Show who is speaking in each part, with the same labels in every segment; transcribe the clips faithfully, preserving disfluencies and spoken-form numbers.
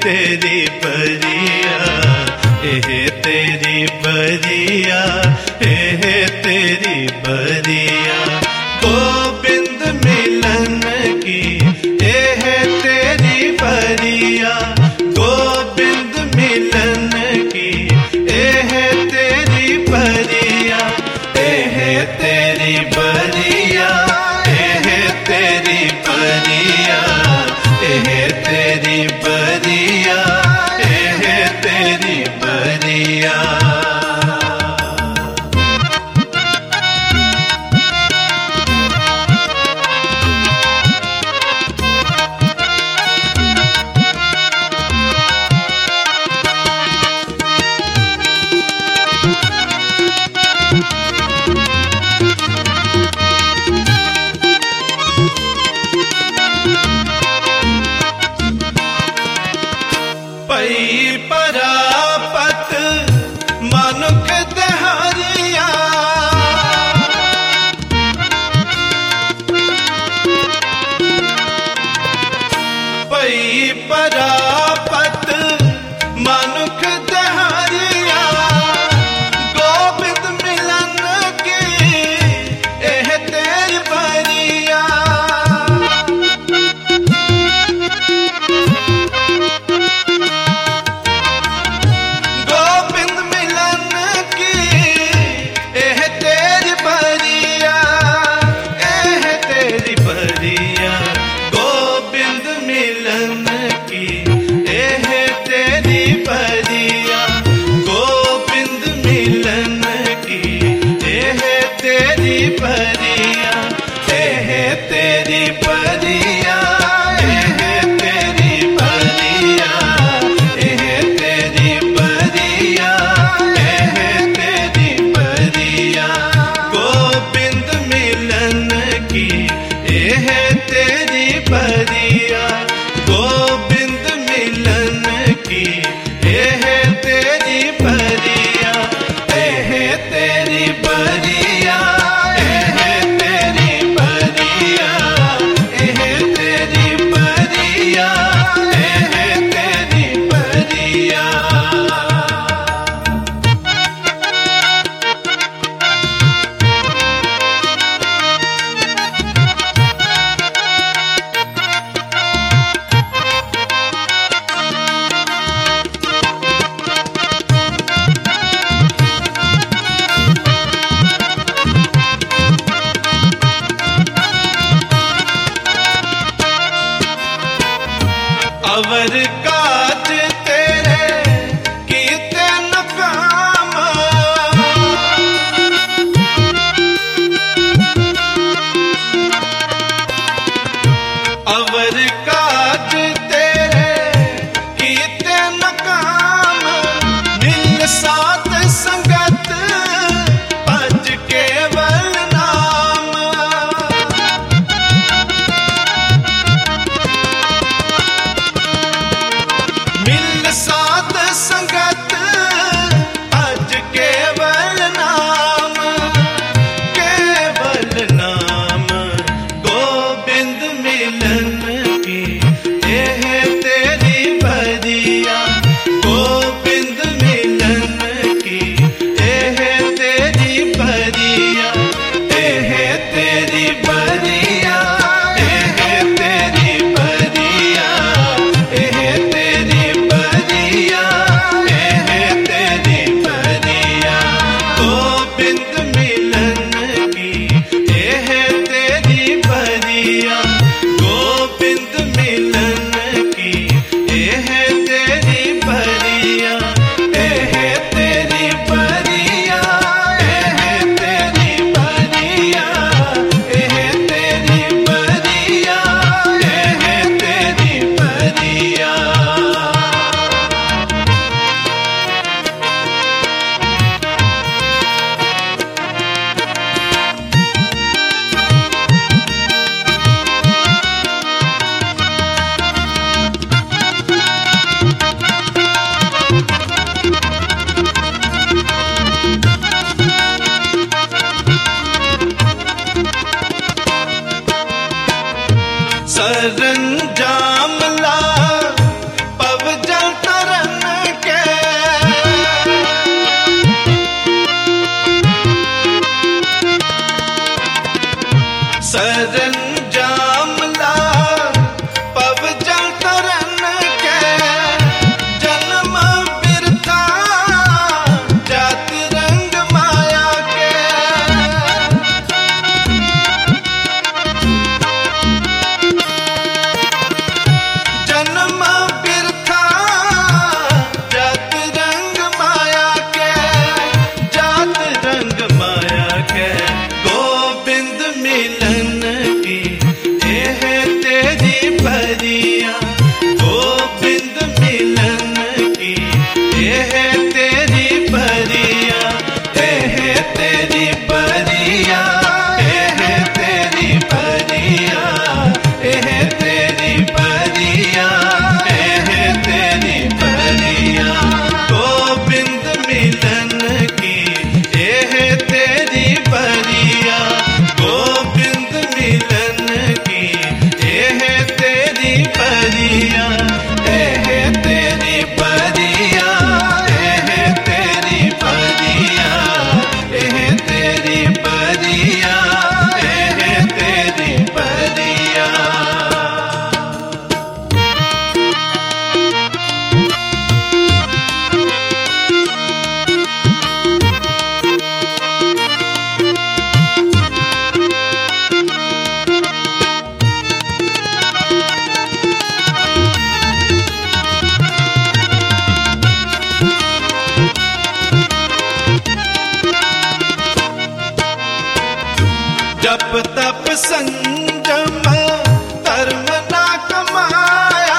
Speaker 1: तेरी बरिया, एह तेरी बरिया, एह तेरी बरिया। गोविंद मिलन की एह तेरी बरिया, गोविंद मिलन की एह तेरी बरिया, एह तेरी बरिया, एह तेरी बरिया, एह तेरी बरिया, एह तेरी बरिया। संजम धर्म ना कमाया।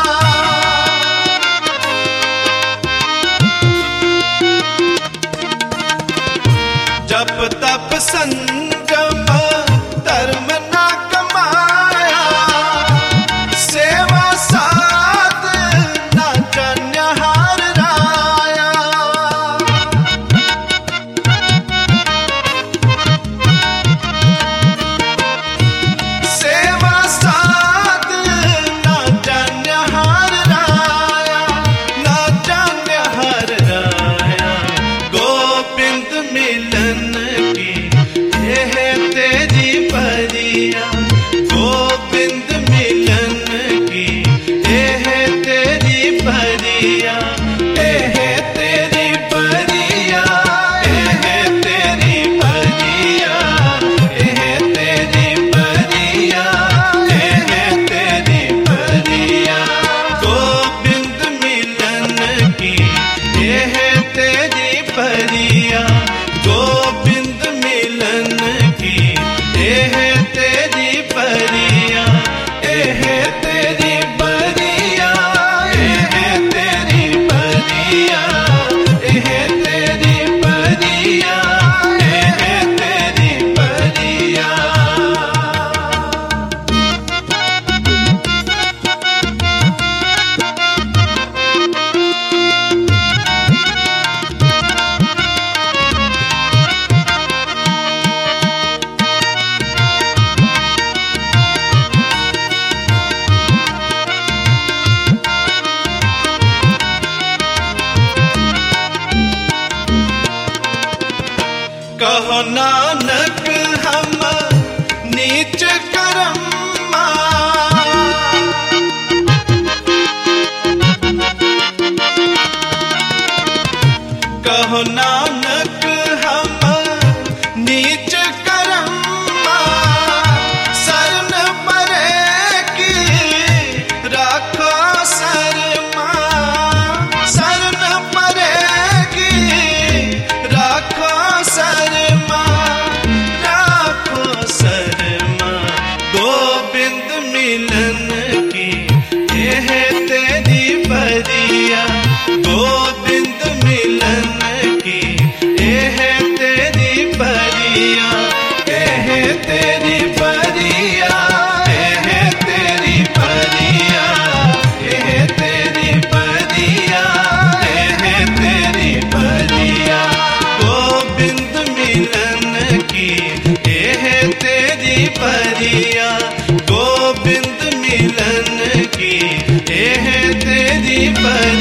Speaker 1: जप तप संजम धर्म ना कमाया, सेवा साध ना जान्या हार राया। सेवा साध ना जान्या हार राया, ना जान्या हार राया। गोविंद मिलन की यह तेरी परिया, गोविंद मिलन की यह तेरी परिया, यह तेरी परिया, यह तेरी परिया, यह तेरी परिया, यह तेरी परिया। गोविंद मिलन की यह तेरी परिया, गोविंद मिलन की यह तेरी परिया, यह तेरी परिया, यह तेरी परिया, यह तेरी परिया, यह तेरी परिया। कहो नानक हम नीच कर्मा, कहो नानक हम नीच कर्मा। शरण परे की राखो शर्मा, शरण परे की राखो शर्मा, राखो शर्मा। गोविंद मिलन की यह तेरी परिया, गोविंद मिलन की यह तेरी परिया, यह तेरी परिया, यह तेरी परिया, यह तेरी परिया, यह तेरी परिया। गोविंद मिलन की यह तेरी परिया, गोविंद मिलन की यह तेरी परिया।